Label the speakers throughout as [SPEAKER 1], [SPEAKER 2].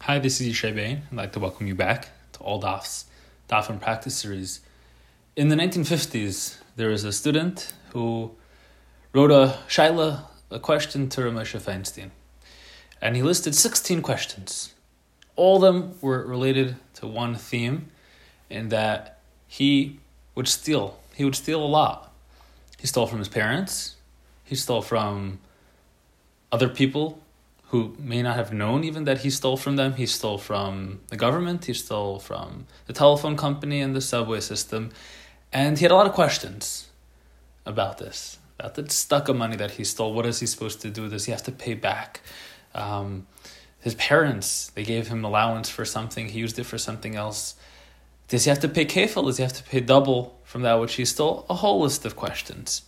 [SPEAKER 1] Hi, this is Yishay Bain. I'd like to welcome you back to All Daf's Daf and Practice series. In the 1950s, there was a student who wrote a question to Rav Moshe Feinstein. And he listed 16 questions. All of them were related to one theme, in that he would steal. He would steal a lot. He stole from his parents. He stole from other people who may not have known even that he stole from them. He stole from the government. He stole from the telephone company and the subway system. And he had a lot of questions about this, about the tzedakah money that he stole. What is he supposed to do? Does he have to pay back? His parents, they gave him allowance for something. He used it for something else. Does he have to pay kefil? Does he have to pay double from that which he stole? A whole list of questions.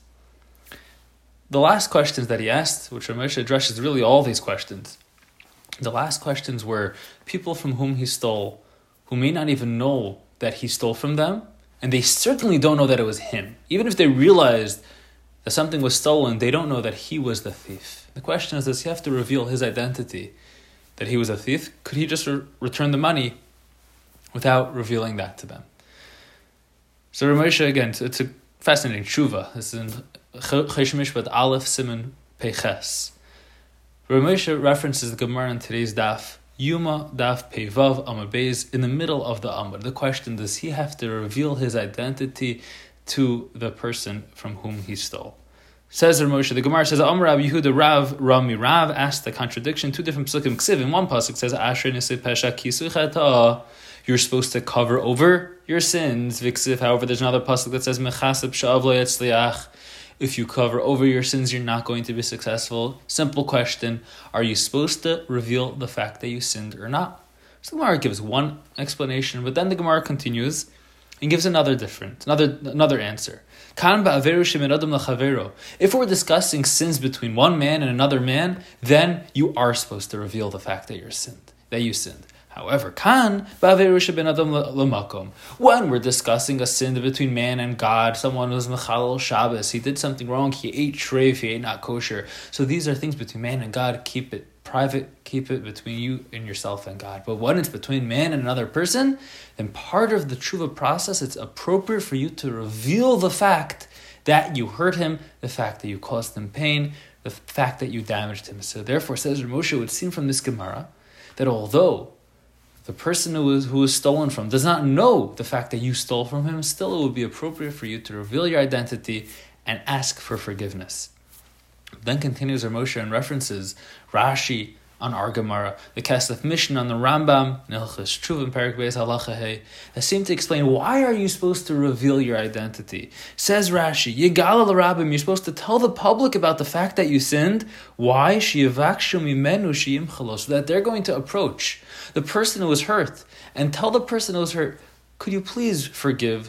[SPEAKER 1] The last questions that he asked, which Rav Moshe addresses really all these questions, the last questions were people from whom he stole, who may not even know that he stole from them, and they certainly don't know that it was him. Even if they realized that something was stolen, they don't know that he was the thief. The question is, does he have to reveal his identity, that he was a thief? Could he just return the money without revealing that to them? So Rav Moshe, again, it's a fascinating tshuva. This is in Choshen Mishpat Aleph Siman Peches. Rav Moshe references the Gemara in today's daf, Yuma Daf Peivav Amud Beis, in the middle of the Amud. The question, does he have to reveal his identity to the person from whom he stole? Says Rav Moshe, the Gemara says, Amar Rabbi Yehuda Rav Rami Rav asked the contradiction, two different psukim. Ksiv, in one pasuk says, Asher Nisei Pesha Kisu Chata, you're supposed to cover over your sins. Viksiv, however, there's another pasuk that says, Mechaseb Sha'av Lo Yatzliach, if you cover over your sins, you're not going to be successful. Simple question, are you supposed to reveal the fact that you sinned or not? So the Gemara gives one explanation, but then the Gemara continues and gives another answer. If we're discussing sins between one man and another man, then you are supposed to reveal the fact that you sinned. However, when we're discussing a sin between man and God, someone was mechalel Shabbos, he did something wrong, he ate treif, he ate not kosher. So these are things between man and God. Keep it private, keep it between you and yourself and God. But when it's between man and another person, then part of the tshuva process, it's appropriate for you to reveal the fact that you hurt him, the fact that you caused him pain, the fact that you damaged him. So therefore, says Rav Moshe, it would seem from this Gemara that although the person who was stolen from does not know the fact that you stole from him, still it would be appropriate for you to reveal your identity and ask for forgiveness. Then continues Rav Moshe and references Rashi on our Gemara, the Kesef Mishnah on the Rambam, Nilchos Tshuva Perek Beis Halacha Hey, that seem to explain why are you supposed to reveal your identity. Says Rashi, Yigala l'Rabbim, you're supposed to tell the public about the fact that you sinned. Why? Sheyivakshu mimenu sheyimchalo, so that they're going to approach the person who was hurt and tell the person who was hurt, could you please forgive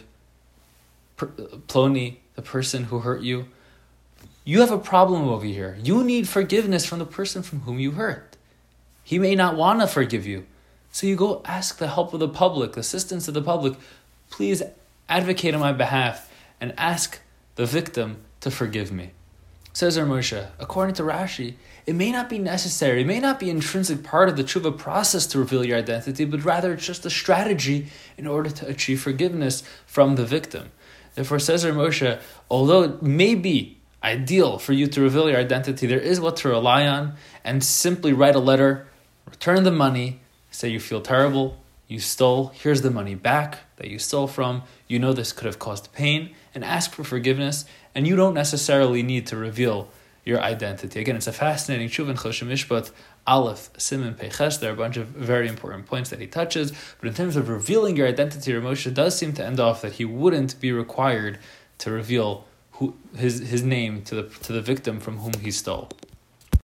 [SPEAKER 1] Ploni, the person who hurt you? You have a problem over here. You need forgiveness from the person from whom you hurt. He may not want to forgive you. So you go ask the help of the public, assistance of the public. Please advocate on my behalf and ask the victim to forgive me. Says Rav Moshe, according to Rashi, it may not be necessary, it may not be an intrinsic part of the tshuva process to reveal your identity, but rather it's just a strategy in order to achieve forgiveness from the victim. Therefore, says Rav Moshe, although it may be ideal for you to reveal your identity, there is what to rely on, and simply write a letter, return the money, say you feel terrible, you stole, here's the money back that you stole from, you know this could have caused pain, and ask for forgiveness, and you don't necessarily need to reveal your identity. Again, it's a fascinating tshuva in Choshen Mishpat Aleph Siman Peches. There are a bunch of very important points that he touches, but in terms of revealing your identity, Rav Moshe does seem to end off that he wouldn't be required to reveal his name to the victim from whom he stole.